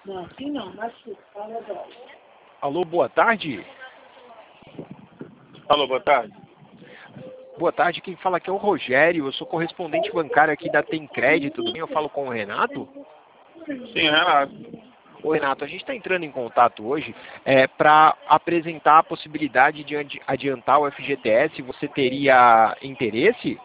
Não, aqui não, machuca, fala agora. Alô, boa tarde. Alô, boa tarde. Boa tarde, quem fala aqui é o Rogério, eu sou correspondente bancário aqui da Tencred, tudo bem? Eu falo com o Renato? Sim, Renato. Ô Renato, a gente está entrando em contato hoje para apresentar a possibilidade de adiantar o FGTS, você teria interesse?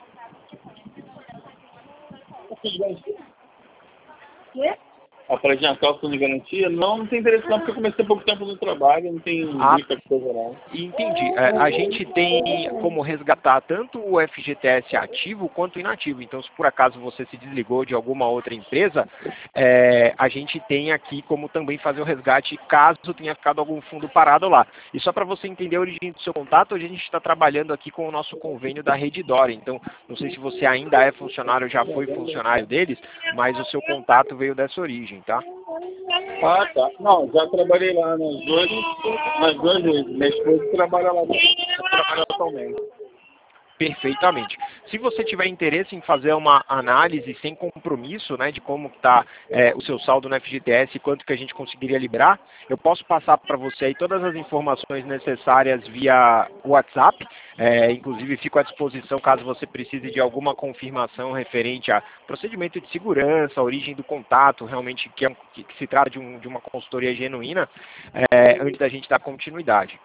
Quê? Para adiantar o fundo de garantia? Não tem interesse não, porque eu comecei há pouco tempo no trabalho, não tem muita coisa não. Entendi. A gente tem como resgatar tanto o FGTS ativo quanto inativo. Então, se por acaso você se desligou de alguma outra empresa, a gente tem aqui como também fazer o resgate caso tenha ficado algum fundo parado lá. E só para você entender a origem do seu contato, hoje a gente está trabalhando aqui com o nosso convênio da Redditor. Então, não sei se você ainda é funcionário ou já foi funcionário deles, mas o seu contato veio dessa origem, tá? Ah, tá. Não, já trabalhei lá nas duas vezes. Minha esposa trabalha lá, trabalha atualmente. Perfeitamente. Se você tiver interesse em fazer uma análise sem compromisso, né, de como está o seu saldo no FGTS e quanto que a gente conseguiria liberar, eu posso passar para você aí todas as informações necessárias via WhatsApp. Inclusive, fico à disposição caso você precise de alguma confirmação referente a procedimento de segurança, a origem do contato, realmente que se trata de uma consultoria genuína, antes da gente dar continuidade.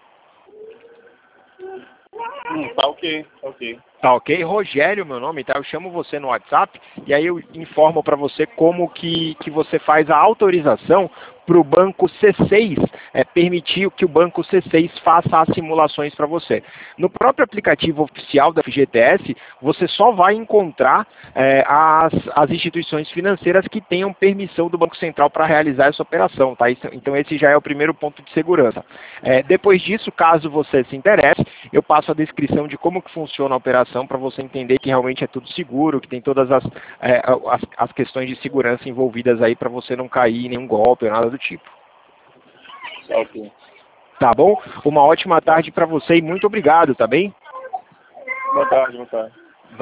Tá ok, tá ok. Tá ok? Rogério, meu nome, tá? Eu chamo você no WhatsApp e aí eu informo para você como que você faz a autorização para o banco C6, permitir que o banco C6 faça as simulações para você. No próprio aplicativo oficial da FGTS, você só vai encontrar as instituições financeiras que tenham permissão do Banco Central para realizar essa operação, tá? Então esse já é o primeiro ponto de segurança. Depois disso, caso você se interesse, eu passo a descrição de como que funciona a operação para você entender que realmente é tudo seguro, que tem todas as questões de segurança envolvidas aí para você não cair em nenhum golpe ou nada do tipo. Ok. Tá bom? Uma ótima tarde para você e muito obrigado, tá bem? Boa tarde, boa tarde.